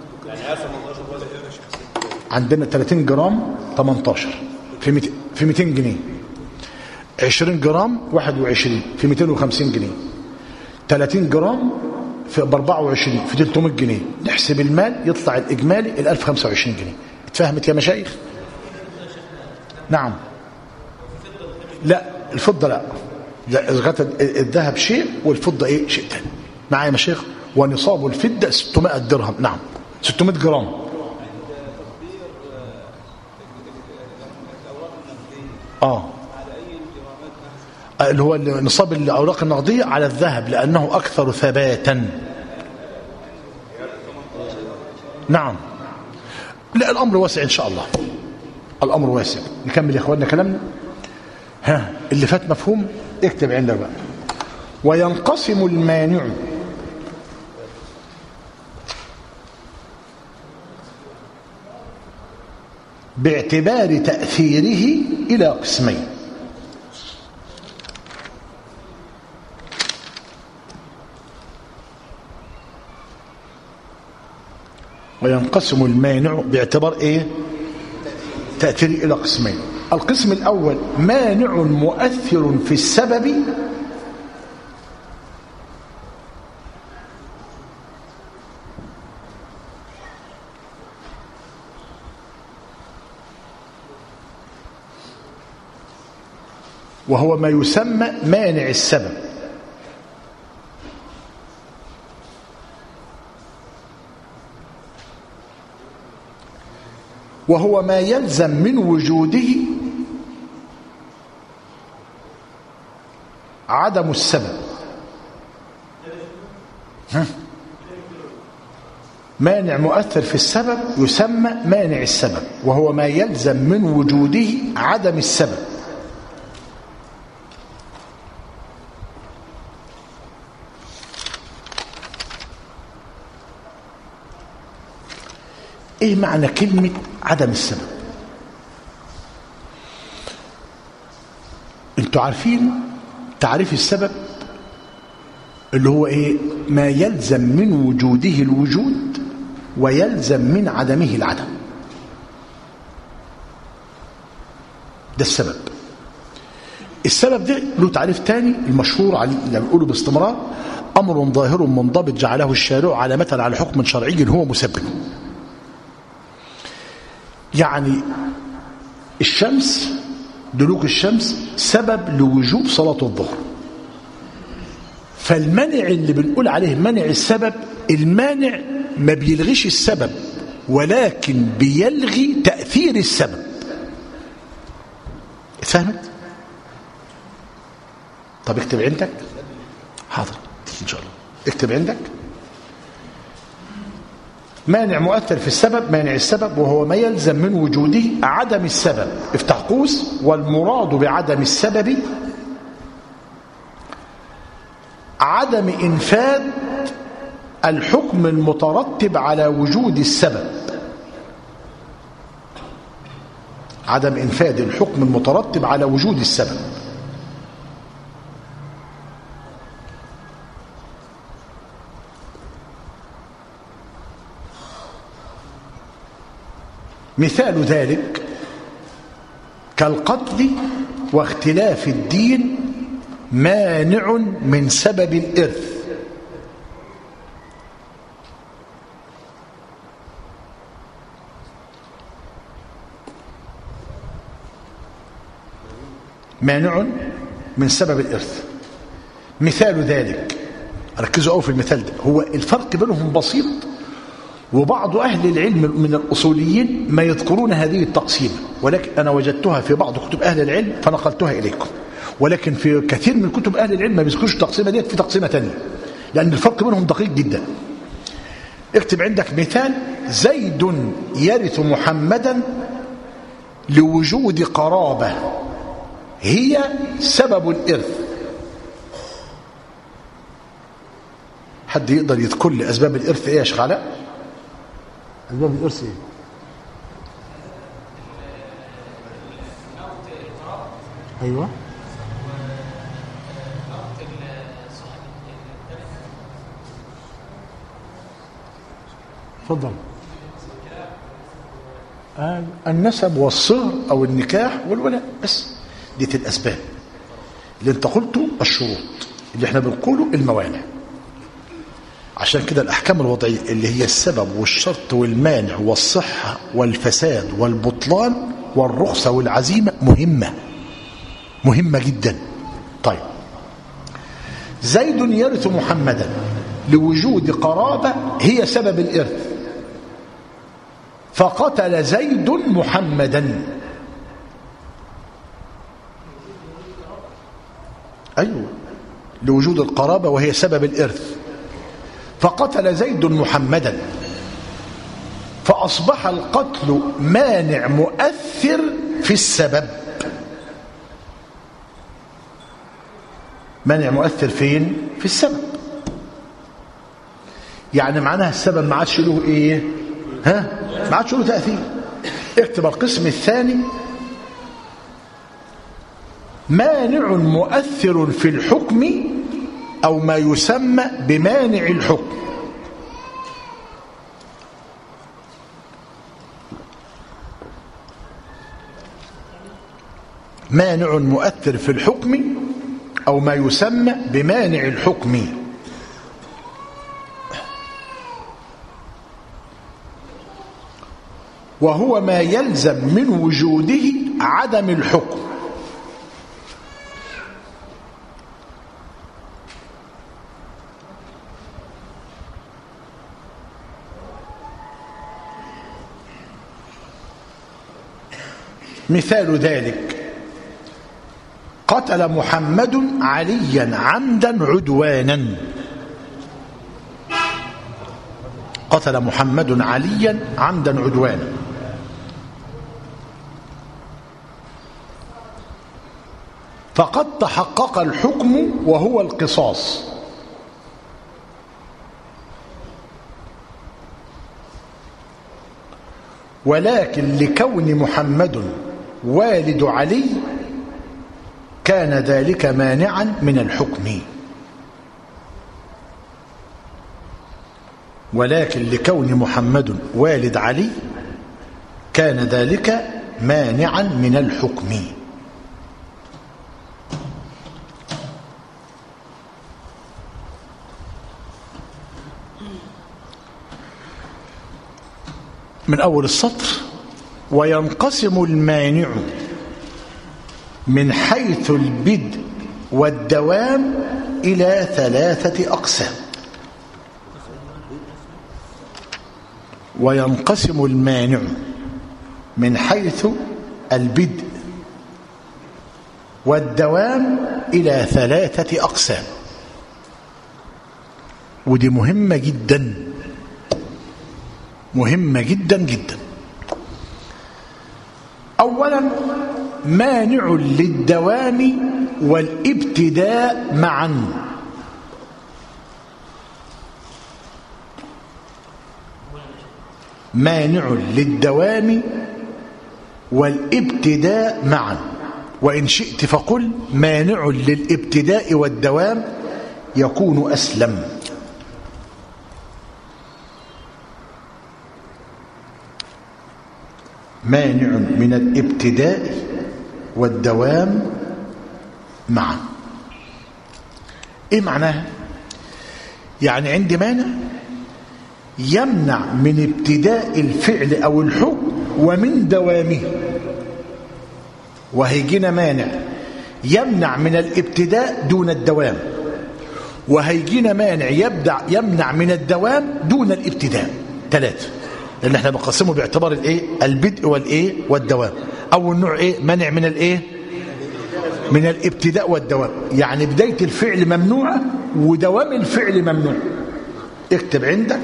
عندنا ثلاثين جرام ثمانية عشر في في مئتين جنيه، عشرين جرام واحد وعشرين في مئتين وخمسين جنيه، ثلاثين جرام في أربعة وعشرين في ثلاثمائة جنيه. نحسب المال يطلع الإجمالي ال ألف وخمسة وعشرين جنيه. اتفهمت يا مشايخ؟ نعم. لا، الفضة لا، لا، الذهب شيء والفضة ايه؟ شيء ثاني. معايا يا مشايخ؟ ونصاب الفضة ستمائة درهم. نعم، ستمائة جرام. اه اللي هو نصاب الاوراق النقديه على الذهب لانه اكثر ثباتا. نعم. لا، الامر واسع ان شاء الله، الامر واسع. نكمل يا اخواننا كلامنا. ها، اللي فات مفهوم؟ اكتب عندك بقى. وينقسم المانع باعتبار تأثيره إلى قسمين. وينقسم المانع باعتبار ايه؟ تأثيره إلى قسمين. القسم الأول مانع مؤثر في السبب وهو ما يسمى مانع السبب، وهو ما يلزم من وجوده عدم السبب. ها؟ مانع مؤثر في السبب يسمى مانع السبب، وهو ما يلزم من وجوده عدم السبب. ايه معنى كلمة عدم السبب؟ انتوا عارفين تعريف السبب اللي هو ايه؟ ما يلزم من وجوده الوجود ويلزم من عدمه العدم. ده السبب. السبب ده له تعريف تاني المشهور عليه اللي بنقوله باستمرار: امر ظاهر منضبط جعله الشارع علامة على حكم شرعي هو مسبب. يعني الشمس، دلوك الشمس سبب لوجوب صلاة الظهر، فالمنع اللي بنقول عليه منع السبب المانع ما بيلغيش السبب ولكن بيلغي تأثير السبب. اتفهمت؟ طب اكتب عندك. حاضر ان شاء الله. اكتب عندك مانع مؤثر في السبب. مانع السبب وهو ما يلزم من وجوده عدم السبب. افتح قوس. والمراد بعدم السبب عدم إنفاذ الحكم المترتب على وجود السبب. عدم إنفاذ الحكم المترتب على وجود السبب. مثال ذلك كالقتل واختلاف الدين مانع من سبب الإرث. مانع من سبب الإرث. مثال ذلك، ركزوا قوي في المثال ده، هو الفرق بينهم بسيط، وبعض أهل العلم من الأصوليين ما يذكرون هذه التقسيمة، ولكن أنا وجدتها في بعض كتب أهل العلم فنقلتها إليكم، ولكن في كثير من كتب أهل العلم ما بيذكروش التقسيمة ديت، في تقسيمة تانية لأن الفرق بينهم دقيق جدا. اكتب عندك مثال: زيد يرث محمدا لوجود قرابة هي سبب الإرث. حد يقدر يذكر لي أسباب الإرث إيه يا شيخ علاء؟ أسباب الإرث إيه؟ أيوة تفضل. النسب والصهر أو النكاح والولاء، بس دي الأسباب اللي انت قلته. الشروط اللي احنا بنقوله الموانع. عشان كده الأحكام الوضعية اللي هي السبب والشرط والمانع والصحة والفساد والبطلان والرخصة والعزيمة مهمة مهمة جدا. طيب، زيد يرث محمدا لوجود قرابة هي سبب الإرث، فقتل زيد محمدا. أيوة، لوجود القرابة وهي سبب الإرث، فقتل زيد محمدا، فأصبح القتل مانع مؤثر في السبب. مانع مؤثر فين؟ في السبب. يعني معناها السبب ما عادش له ايه؟ ها؟ ما عادش له تأثير. اكتب القسم الثاني: مانع مؤثر في الحكم أو ما يسمى بمانع الحكم. مانع مؤثر في الحكم أو ما يسمى بمانع الحكم. وهو ما يلزم من وجوده عدم الحكم. مثال ذلك: قتل محمد عليا عمدا عدوانا. قتل محمد عليا عمدا عدوانا، فقد تحقق الحكم وهو القصاص. ولكن لكون محمد والد علي كان ذلك مانعا من الحكم. ولكن لكون محمد والد علي كان ذلك مانعا من الحكم. من أول السطر: وينقسم المانع من حيث البدء والدوام إلى ثلاثة أقسام. وينقسم المانع من حيث البدء والدوام إلى ثلاثة أقسام، ودي مهمة جدا، مهمة جدا جدا. أولا مانع للدوام والابتداء معا. مانع للدوام والابتداء معا، وإن شئت فقل مانع للابتداء والدوام يكون أسلم. مانع من الابتداء والدوام معا. ايه معناها؟ يعني عندي مانع يمنع من ابتداء الفعل او الحكم ومن دوامه، وهيجينا مانع يمنع من الابتداء دون الدوام، وهيجينا مانع يبدع يمنع من الدوام دون الابتداء. ثلاثه اللي احنا بنقسمه باعتبار الايه؟ البدء والايه؟ والدوام. اول نوع ايه؟ منع من الايه؟ من الابتداء والدوام، يعني بدايه الفعل ممنوعه ودوام الفعل ممنوع. اكتب عندك: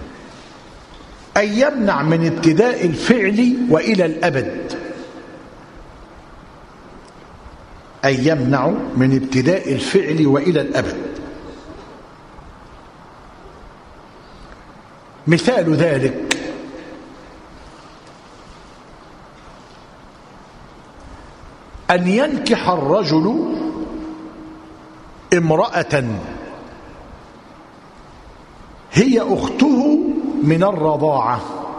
أن يمنع من ابتداء الفعل وإلى الأبد. أن يمنع من ابتداء الفعل وإلى الأبد. مثال ذلك أن ينكح الرجل امرأة هي أخته من الرضاعة.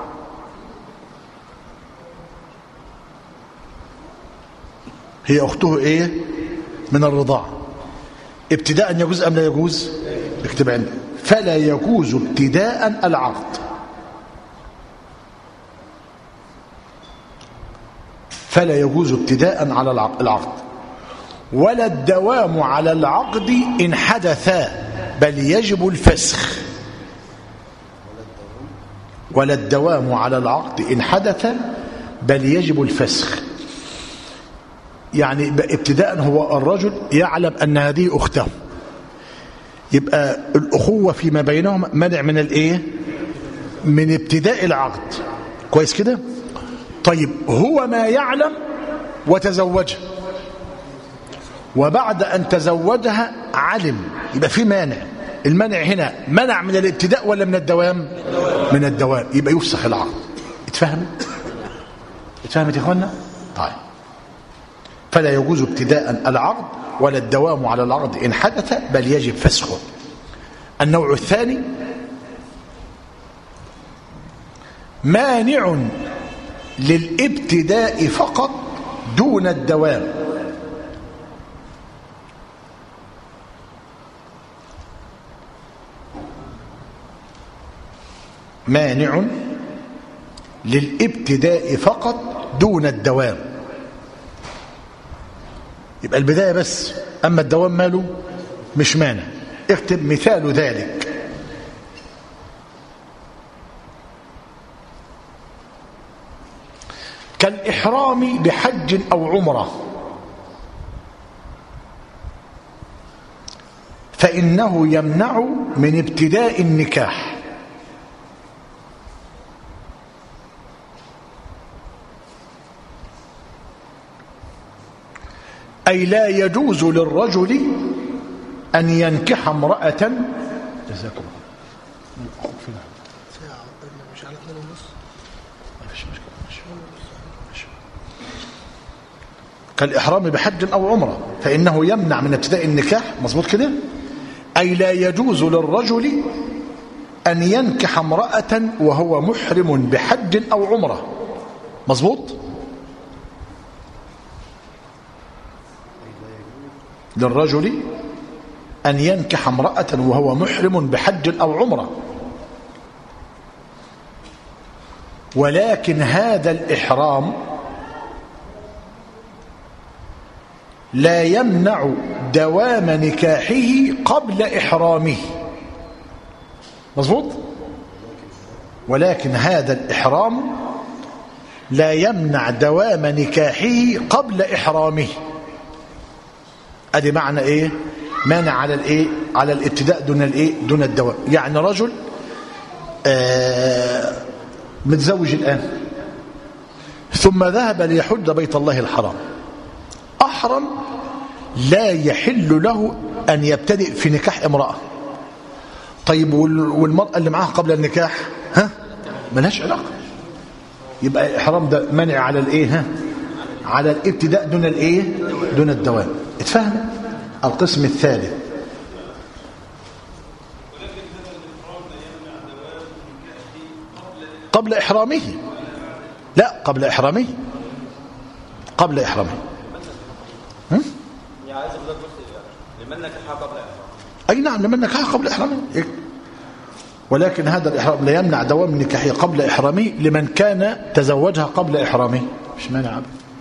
هي أخته إيه؟ من الرضاعة. ابتداء يجوز أم لا يجوز؟ اكتب عندك: فلا يجوز ابتداء العقد. فلا يجوز ابتداء على العقد، ولا الدوام على العقد إن حدث، بل يجب الفسخ. ولا الدوام على العقد إن حدث بل يجب الفسخ. يعني ابتداء هو الرجل يعلم أن هذه أخته، يبقى الأخوة فيما بينهم منع من الإيه؟ من ابتداء العقد. كويس كده؟ طيب هو ما يعلم وتزوجها، وبعد أن تزوجها علم، يبقى في مانع. المنع هنا منع من الابتداء ولا من الدوام؟ من الدوام، يبقى يفسخ العقد. اتفهمت؟ اتفهمت يا اخوانا؟ طيب، فلا يجوز ابتداء العقد ولا الدوام على العقد إن حدث بل يجب فسخه. النوع الثاني مانع للابتداء فقط دون الدوام. مانع للابتداء فقط دون الدوام، يبقى البداية بس، أما الدوام ماله مش مانع. اكتب مثال ذلك: كالإحرام بحج أو عمرة، فإنه يمنع من ابتداء النكاح. أي لا يجوز للرجل أن ينكح امرأة. جزاكم الله. مش على اثنين ونص. ما فيش مشكلة. كالإحرام بحج أو عمرة فإنه يمنع من ابتداء النكاح. مظبوط كده؟ أي لا يجوز للرجل أن ينكح امرأة وهو محرم بحج أو عمرة. مظبوط؟ للرجل أن ينكح امرأة وهو محرم بحج أو عمرة، ولكن هذا الإحرام لا يمنع دوام نكاحه قبل إحرامه. مظبوط؟ ولكن هذا الإحرام لا يمنع دوام نكاحه قبل إحرامه. أدي معنى إيه؟ مانع على الإيه؟ على الابتداء دون الإيه؟ دون الدوام. يعني رجل آه متزوج الآن ثم ذهب ليحج بيت الله الحرام، أحرم، لا يحل له أن يبتدئ في نكاح امرأة. طيب والمرأة اللي معاها قبل النكاح ها ملهاش علاقة، يبقى الإحرام ده منع على الإيه؟ ها على الابتداء دون الإيه؟ دون الدوام. اتفهم؟ القسم الثالث قبل إحرامه. لا قبل إحرامه، قبل إحرامه. هم؟ لمن نكحها قبل إحرامه. أي نعم، لمن نكحها قبل إحرامه. إيه؟ ولكن هذا الإحرام لا يمنع دوام نكاحه قبل إحرامه لمن كان تزوجها قبل إحرامه، مش مانع.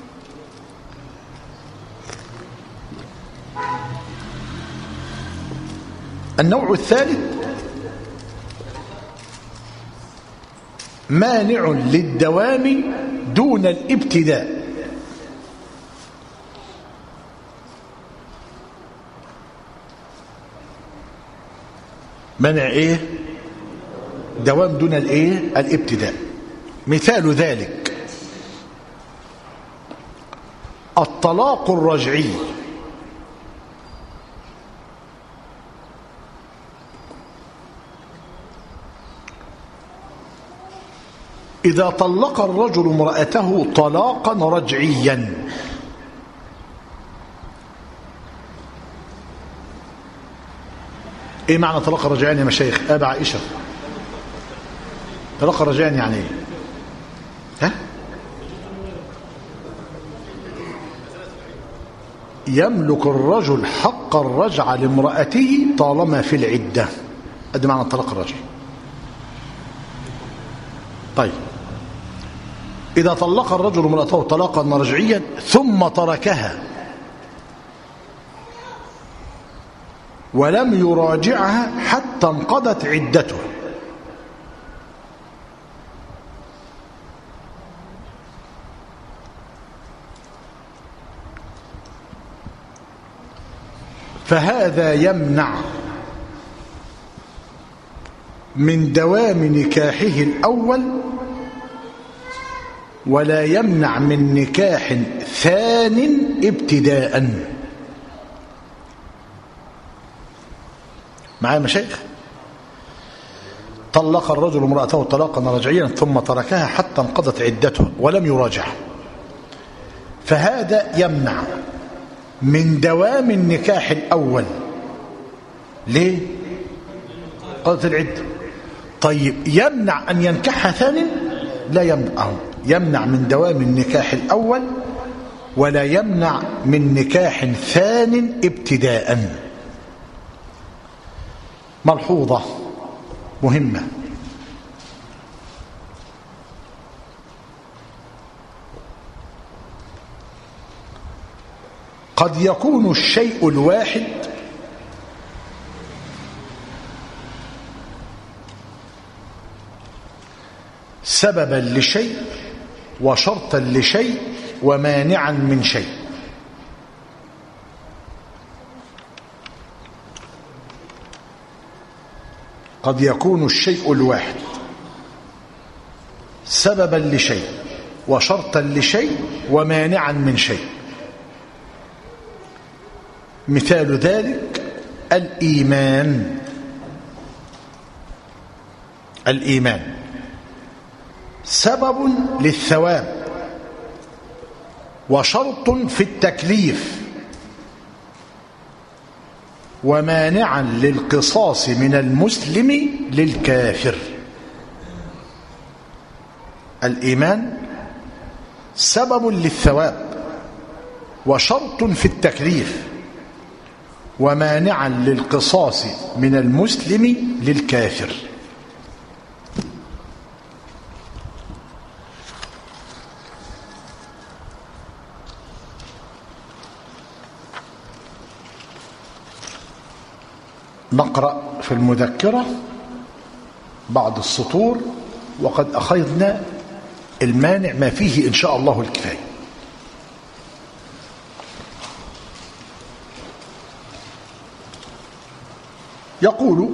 النوع الثالث مانع للدوام دون الابتداء. منع ايه؟ دوام دون الايه؟ الابتداء. مثال ذلك الطلاق الرجعي. إذا طلق الرجل امرأته طلاقا رجعيا، ايه معنى طلاق رجعيا يا مشايخ؟ ابا عائشة، طلاق رجعيا يعني ايه؟ ها؟ يملك الرجل حق الرجعة لامرأته طالما في العدة. ادي معنى الطلاق الرجعي. طيب إذا طلق الرجل امرأته طلاقا رجعيا ثم تركها ولم يراجعها حتى انقضت عدته، فهذا يمنع من دوام نكاحه الأول ولا يمنع من نكاح ثان ابتداء. معايا مشايخ؟ طلق الرجل امرأته طلاقا رجعيا ثم تركها حتى انقضت عدتها ولم يراجعها، فهذا يمنع من دوام النكاح الأول. ليه؟ قضت العدة. طيب يمنع أن ينكحها ثاني؟ لا يمنع. يمنع من دوام النكاح الأول ولا يمنع من نكاح ثان ابتداء. ملحوظة مهمة، قد يكون الشيء الواحد سببا لشيء وشرطا لشيء ومانعا من شيء. قد يكون الشيء الواحد سببا لشيء وشرطا لشيء ومانعا من شيء. مثال ذلك الإيمان. الإيمان سبب للثواب وشرط في التكليف ومانعا للقصاص من المسلم للكافر. الإيمان سبب للثواب وشرط في التكليف ومانعا للقصاص من المسلم للكافر. نقرأ في المذكرة بعض السطور وقد أخذنا المانع ما فيه إن شاء الله الكفاية. يقول: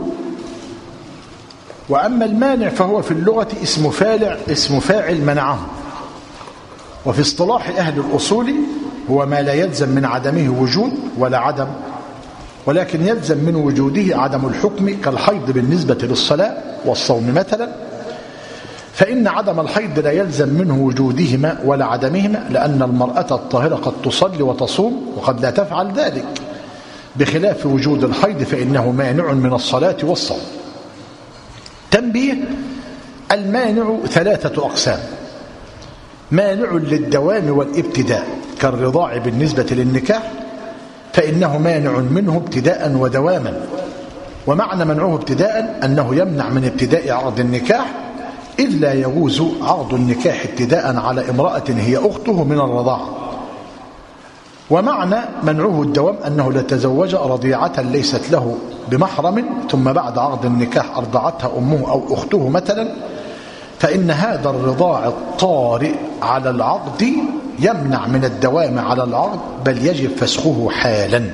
وأما المانع فهو في اللغة اسم فاعل اسم فاعل منعه، وفي اصطلاح أهل الأصول هو ما لا يلزم من عدمه وجود ولا عدم، ولكن يلزم من وجوده عدم الحكم، كالحيض بالنسبة للصلاة والصوم مثلا، فإن عدم الحيض لا يلزم منه وجودهما ولا عدمهما، لأن المرأة الطاهرة قد تصلي وتصوم وقد لا تفعل ذلك، بخلاف وجود الحيض فإنه مانع من الصلاة والصوم. تنبيه: المانع ثلاثة أقسام: مانع للدوام والابتداء كالرضاع بالنسبة للنكاح، فإنه مانع منه ابتداء ودواما، ومعنى منعه ابتداء أنه يمنع من ابتداء عقد النكاح، إذ لا يجوز عقد النكاح ابتداء على امرأة هي أخته من الرضاعة. ومعنى منعه الدوام أنه لا تزوج رضيعة ليست له بمحرم ثم بعد عقد النكاح أرضعتها أمه أو أخته مثلا، فإن هذا الرضاع الطارئ على العقد يمنع من الدوام على العقد، بل يجب فسخه حالا.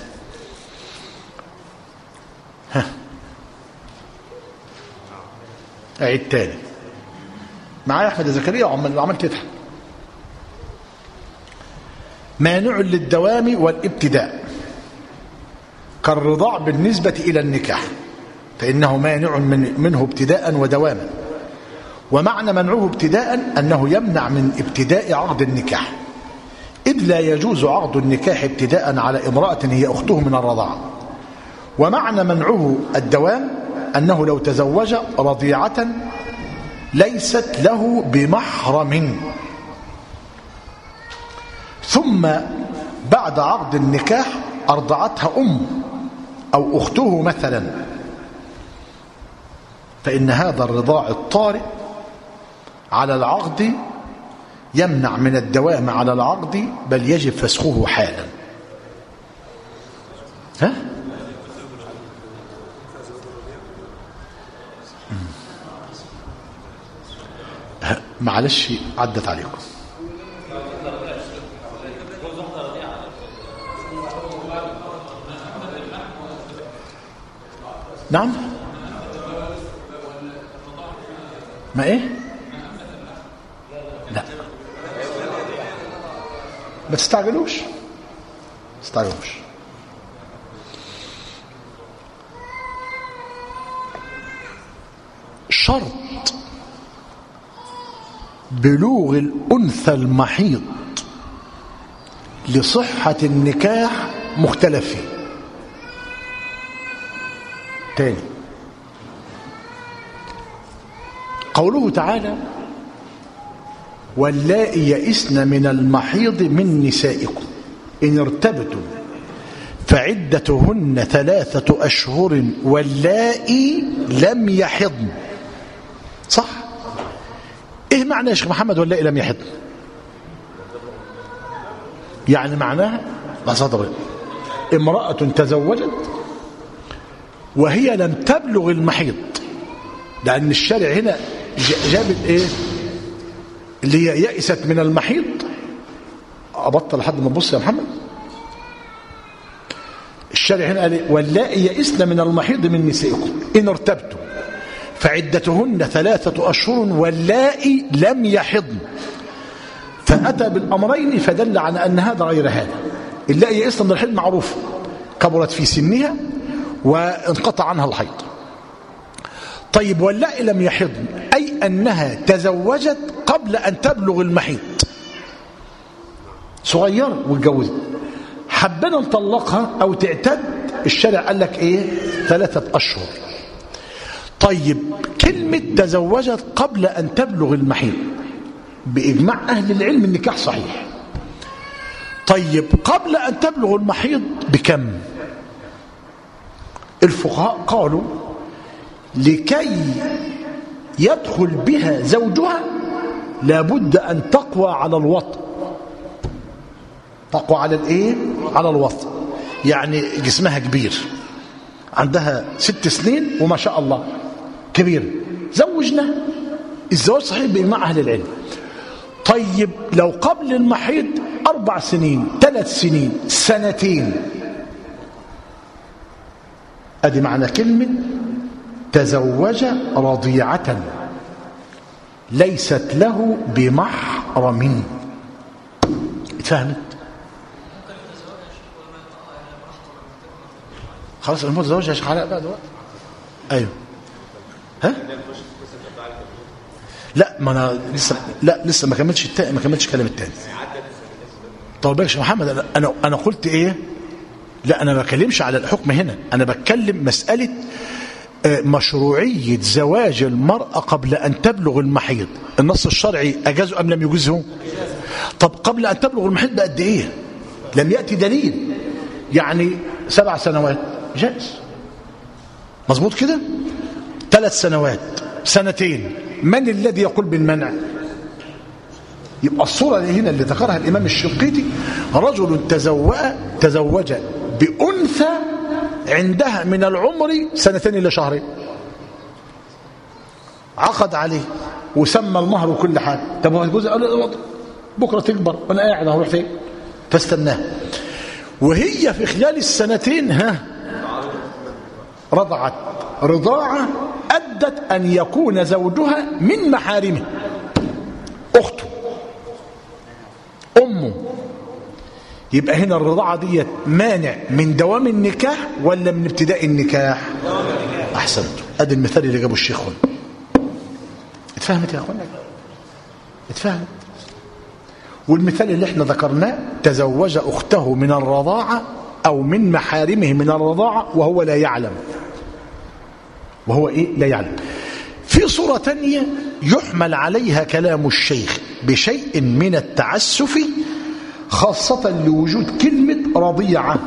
ها أعيد تاني معايا أحمد زكريا وعملت تضحك. مانع للدوام والابتداء كالرضاع بالنسبة إلى النكاح، فإنه مانع من منه ابتداء ودواما. ومعنى منعه ابتداء أنه يمنع من ابتداء عقد النكاح، إذ لا يجوز عقد النكاح ابتداء على امرأة هي أخته من الرضاعة. ومعنى منعه الدوام أنه لو تزوج رضيعة ليست له بمحرم ثم بعد عقد النكاح أرضعتها أم أو أخته مثلا، فإن هذا الرضاع الطارئ على العقد يمنع من الدوام على العقد، بل يجب فسخه حالا. ها؟ معلش عدت عليكم. نعم. ما ايه؟ لا ما تستعجلوش تستعجلوش شرط بلوغ الأنثى المحيض لصحة النكاح مختلف فيه. تاني، قوله تعالى: واللائي يئسن من المحيض من نسائكم إن ارتبتم فعدتهن ثلاثة أشهر واللائي لم يحضن. صح؟ إيه معنى يا شيخ محمد واللائي لم يحضن؟ يعني معناها بساطة امرأة تزوجت وهي لم تبلغ المحيض، لأن الشارع هنا جابت إيه اللي هي يئست من المحيض. أبطل لحد ما تبص يا محمد. الشارع هنا قال واللائي يئسن من المحيض من نسائكم إن ارتبتم فعدتهن ثلاثة أشهر واللائي لم يحضن، فأتى بالأمرين فدل على أن هذا غير هذا. اللائي يئسن من الحيض معروف، كبرت في سنها وانقطع عنها الحيض. طيب واللائي لم يحضن أي أنها تزوجت قبل أن تبلغ المحيض، صغيرة واتجوزت، حبنا نطلقها أو تعتد، الشارع قال لك إيه؟ ثلاثة أشهر. طيب كلمة تزوجت قبل أن تبلغ المحيض بإجماع أهل العلم النكاح صحيح. طيب قبل أن تبلغ المحيض بكم؟ الفقهاء قالوا لكي يدخل بها زوجها لابد أن تقوى على الوطء. تقوى على الايه؟ على الوطء، يعني جسمها كبير، عندها ست سنين وما شاء الله كبير، زوجنا الزواج صحيح بإجماع أهل العلم. طيب لو قبل المحيض أربع سنين، ثلاث سنين، سنتين، أدي معنى كلمة تزوج رضيعة ليست له بمحرم. اتفهمت؟ خلاص الموت زوجها يا شيخ علاء بقى دلوقتي. ايوه ها لا ما انا لسه لا لسه ما كملتش التاني، ما كملتش الكلام التاني. طب يا محمد انا انا انا قلت ايه؟ لا انا ما بكلمش على الحكم هنا، انا بتكلم مساله مشروعيه زواج المراه قبل ان تبلغ المحيض. النص الشرعي اجازه ام لم يجزه؟ طب قبل ان تبلغ المحيض بقد ايه؟ لم ياتي دليل. يعني سبع سنوات جائز، مظبوط كده؟ ثلاث سنوات، سنتين، من الذي يقول بالمنع؟ يبقى الصورة هنا اللي ذكرها الإمام الشنقيطي رجل تزوج تزوج بأنثى عندها من العمر سنتين إلى شهرين، عقد عليه وسمى المهر وكل حاجة. طب هو الجوز قال بكرة تكبر وأنا قاعد هروح فين؟ فاستناه، وهي في خلال السنتين ها رضعت رضاعة أدت أن يكون زوجها من محارمه، أخته، أمه. يبقى هنا الرضاعة دي مانع من دوام النكاح ولا من ابتداء النكاح؟ أحسنتم، أدي المثال اللي جابه الشيخ هنا. اتفهمت يا أخوانا؟ اتفهمت؟ والمثال اللي احنا ذكرناه تزوج أخته من الرضاعة أو من محارمه من الرضاعة وهو لا يعلم، وهو إيه؟ لا يعلم. في صورة تانية يحمل عليها كلام الشيخ بشيء من التعسف، خاصة لوجود كلمة رضيعة،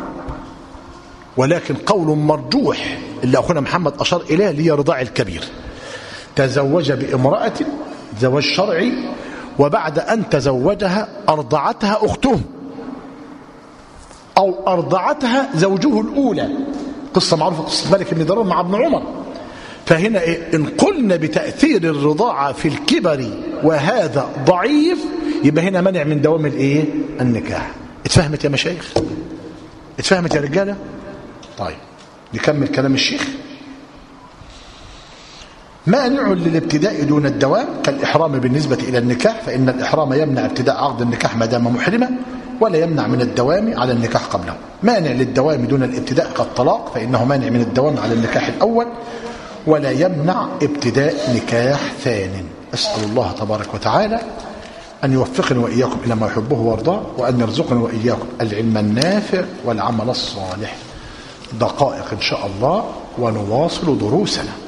ولكن قول مرجوح اللي أخونا محمد أشار إليه اللي هي رضاع الكبير. تزوج بامرأة زواج شرعي، وبعد أن تزوجها أرضعتها أخته أو أرضعتها زوجه الأولى. قصة معروفة، قصة مالك بن دينار مع ابن عمر. فهنا إيه؟ إن قلنا بتأثير الرضاعة في الكبر وهذا ضعيف، يبقى هنا منع من دوام الإيه؟ النكاح. اتفهمت يا مشايخ؟ اتفهمت يا رجالة؟ طيب نكمل كلام الشيخ. مانع للابتداء دون الدوام كالإحرام بالنسبة إلى النكاح، فإن الإحرام يمنع ابتداء عقد النكاح ما دام محرما، ولا يمنع من الدوام على النكاح قبله. مانع للدوام دون الابتداء كالطلاق، فإنه مانع من الدوام على النكاح الأول، ولا يمنع ابتداء نكاح ثان. أسأل الله تبارك وتعالى أن يوفقني وإياكم إلى ما يحبه ويرضاه، وأن يرزقني وإياكم العلم النافع والعمل الصالح. دقائق إن شاء الله ونواصل دروسنا.